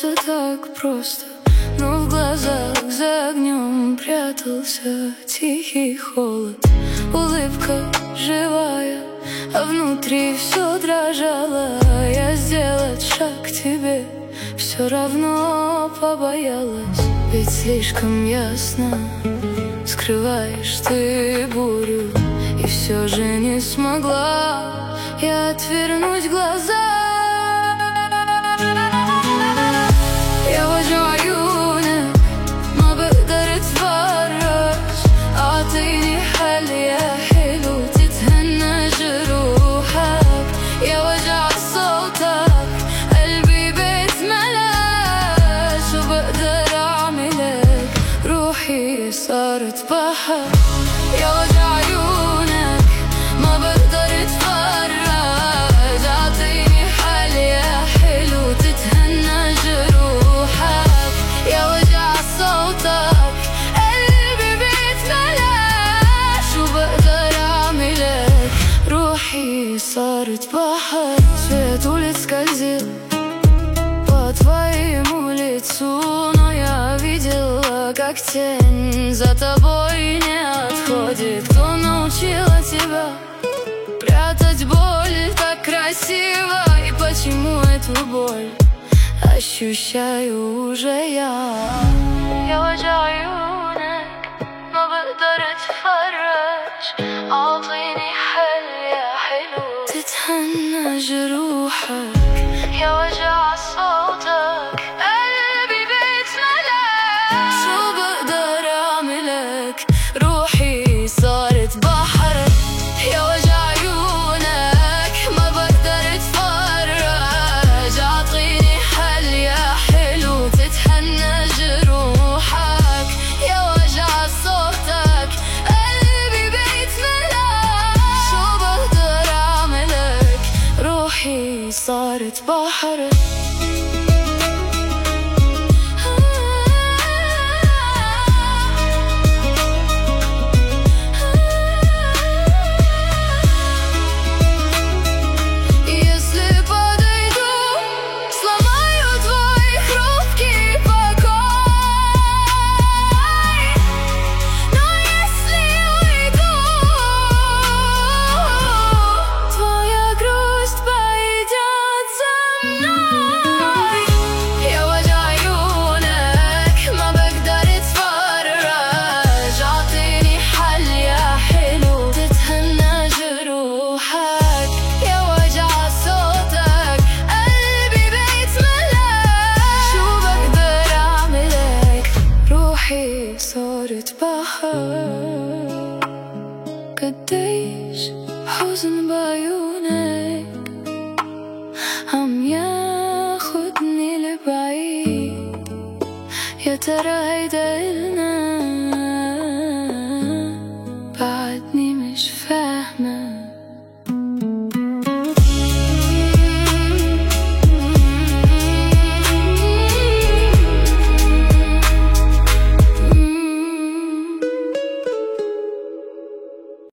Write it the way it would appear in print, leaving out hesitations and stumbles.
кажется так просто, но в глазах за огнем прятался тихий холод. Улыбка живая, а внутри все дрожало. Я сделать шаг к тебе все равно побоялась, ведь слишком ясно скрываешь ты бурю. И все же не смогла я отвернуть глаза. أعطيني حل يا حلو تتهنى جروحك، يا وجع صوتك قلبي بيتملى. شو بقدر أعملك روحي صارت بحر، يا وجع عيونك ما بقدر اتفرج. أعطيني حل يا حلو تتهنى جروحك، يا وجع صوتك صارت بحر. Свет улиц скользил по твоему лицу, но я видела, как тень за тобой не отходит. Кто научила тебя прятать боль так красиво? И почему эту боль ощущаю уже я? يا وجع عيونك ما بقدر اتفرج. أعطيني حل يا حلو تتهنى جروحك، يا وجع صوتك قلبي بيتملى. شو بقدر أعملك روحي صارت بحر، يا وجع عيونك ما بقدر اتفرج. أعطيني حل يا حلو تتهنى جروحك، يا وجع صوتك قلبي بيتملى. شو بقدر أعملك روحي صارت بحر. صارت بحر. قديش حزن بعيونك عم ياخدني لبعيد، يا ترى هيدا إلنا